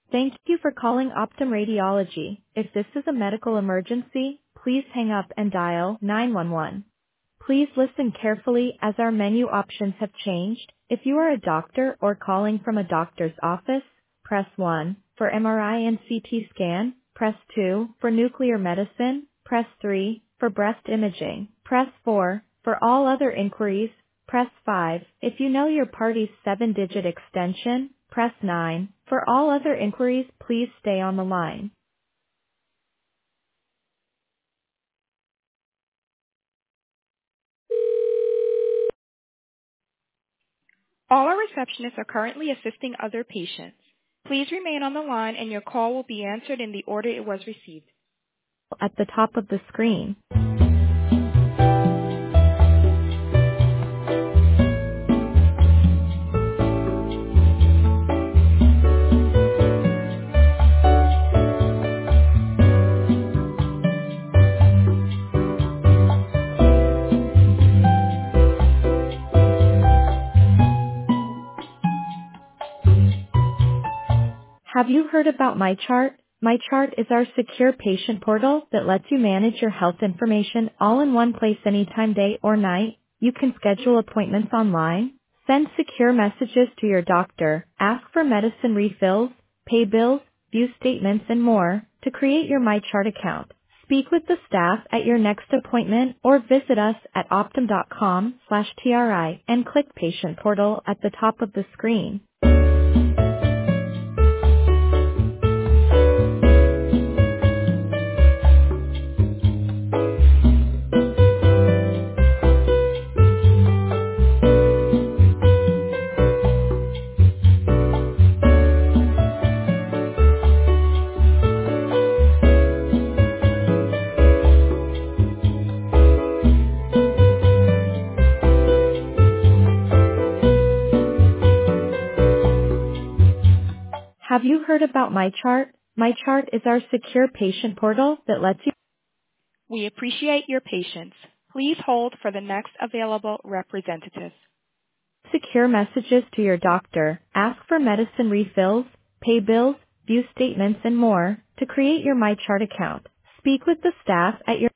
Thank you for calling Optum Radiology. If this is a medical emergency, please hang up and dial 911. Please listen carefully as our menu options have changed. If you are a doctor or calling from a doctor's office, press 1. For MRI and CT scan, press 2. For nuclear medicine, press 3. For breast imaging, press 4. For all other inquiries, press 5. If you know your party's 7-digit extension, press 9. For all other inquiries, please stay on the line. All our receptionists are currently assisting other patients. Please remain on the line and your call will be answered in the order it was received. At the top of the screen. Have you heard about MyChart? MyChart is our secure patient portal that lets you manage your health information all in one place anytime, day or night. You can schedule appointments online, send secure messages to your doctor, ask for medicine refills, pay bills, view statements, and more. To create your MyChart account, speak with the staff at your next appointment or visit us at optum.com/TRI and click Patient Portal at the top of the screen. Have you heard about MyChart? MyChart is our secure patient portal that lets you. We appreciate your patience. Please hold for the next available representative. Secure messages to your doctor, ask for medicine refills, pay bills, view statements, and more. To create your MyChart account, speak with the staff at your.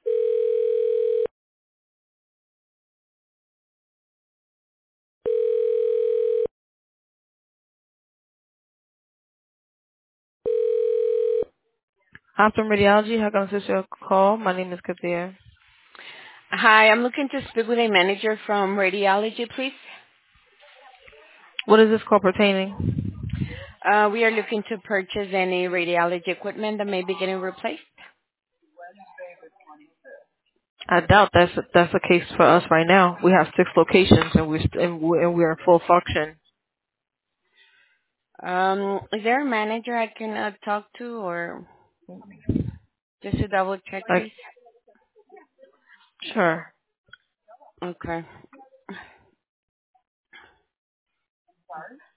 Optum Radiology, how can I assist your call? My name is Kathir. Hi, I'm looking to speak with a manager from radiology, please. What is this call pertaining? We are looking to purchase any radiology equipment that may be getting replaced. I doubt that's the case for us right now. We have 6 locations and we're in full function. Is there a manager I can talk to, or just to double check, Like, please? sure. Okay.